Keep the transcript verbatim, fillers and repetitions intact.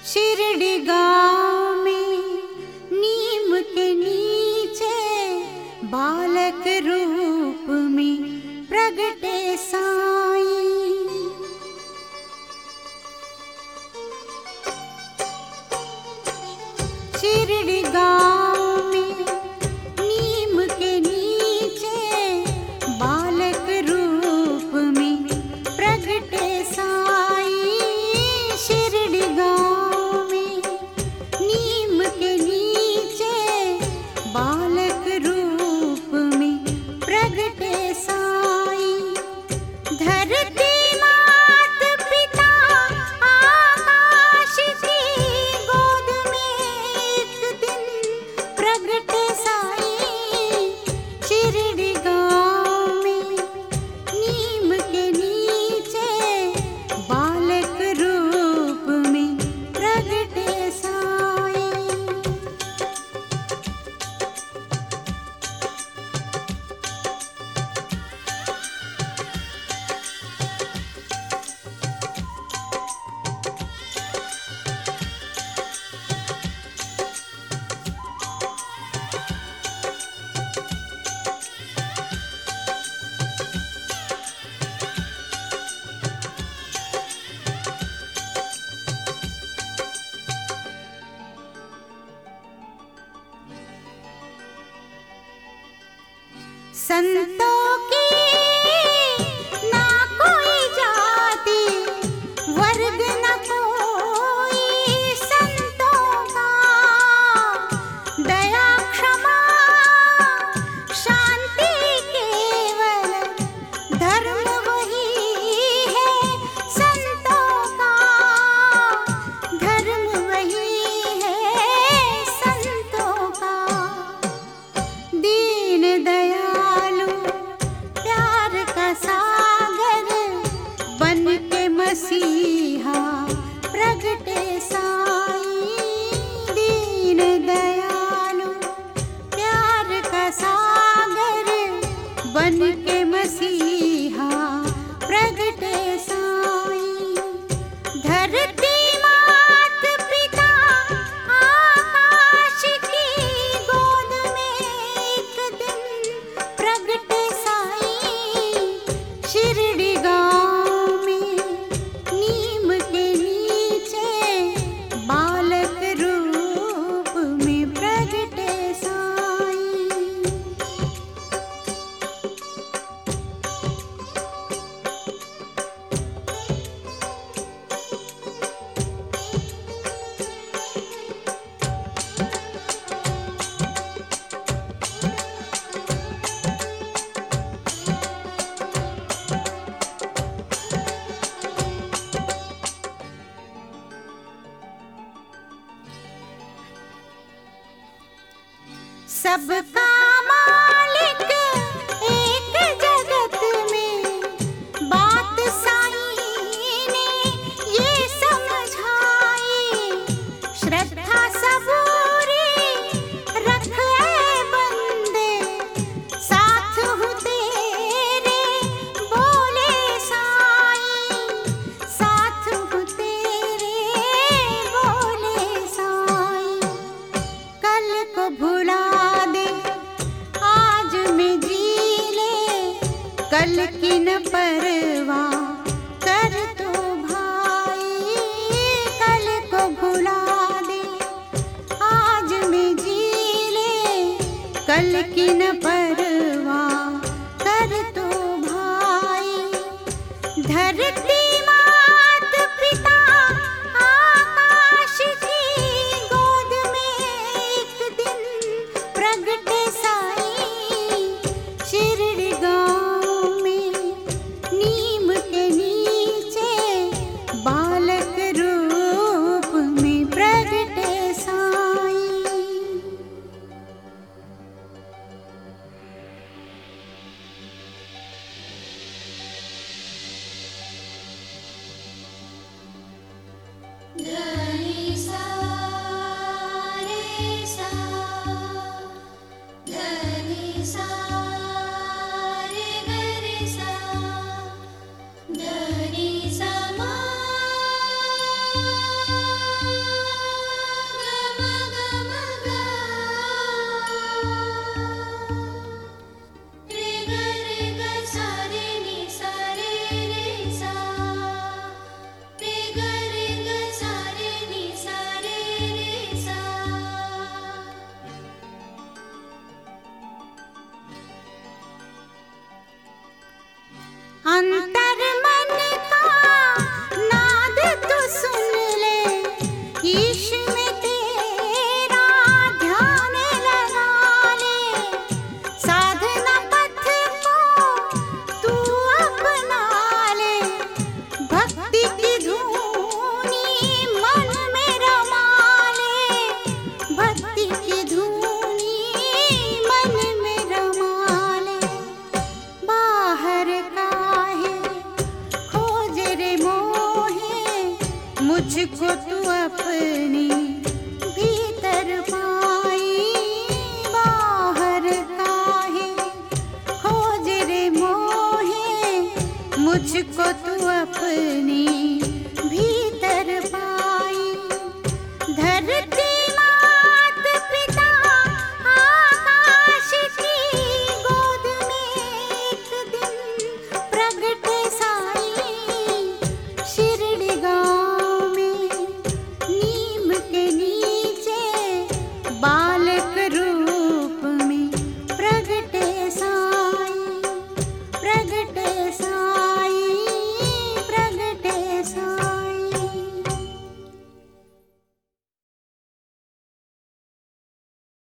शिरडी गाँव में नीम के नीचे बालक रूप में प्रगटे साईं। शिरडी गाँव में नीम के नीचे बालक रूप में प्रगटे साईं। शिरडी गाँव में नीम के नीचे बालक रूप में प्रगटे साईं। धरती मात पिता आकाश की गोद में एक दिन प्रगटे साईं। शिरडी गाँव में नीम के नीचे बालक रूप में प्रगटे साईं। संतों की ना कोई जाति वर्ग न कोई संतों का। दया क्षमा शांति केवल धर्म वही है संतों का। धर्म वही है संतों का। दीन दयालु प्यार का सागर बन के मसीहा प्रगटे साईं। दीन दयालु प्यार का सागर बन के मसीहा प्रगटे साईं। धरती मात पिता आकाश की गोद में एक दिन प्रगटे साईं। शिरडी गाँव में नीम के नीचे बालक रूप में प्रगटे साईं। सबका मालिक एक जगत में बात साईं ने ये समझाई। श्रद्धा सबूरी रख ऐ बंदे साथ हूँ तेरे बोले साईं। साथ हूँ तेरे बोले साईं। कल को भुला दे आज में जी ले कल की न परवाह कर तो भाई। कल को भुला दे आज में जी ले कल की न परवाह कर तो भाई। धरती मात पिता आकाश की गोद में एक दिन प्रगटे साईं। शिरडी गाँव में नीम के नीचे बालक रूप में प्रगटे साईं। मुझको तू अपने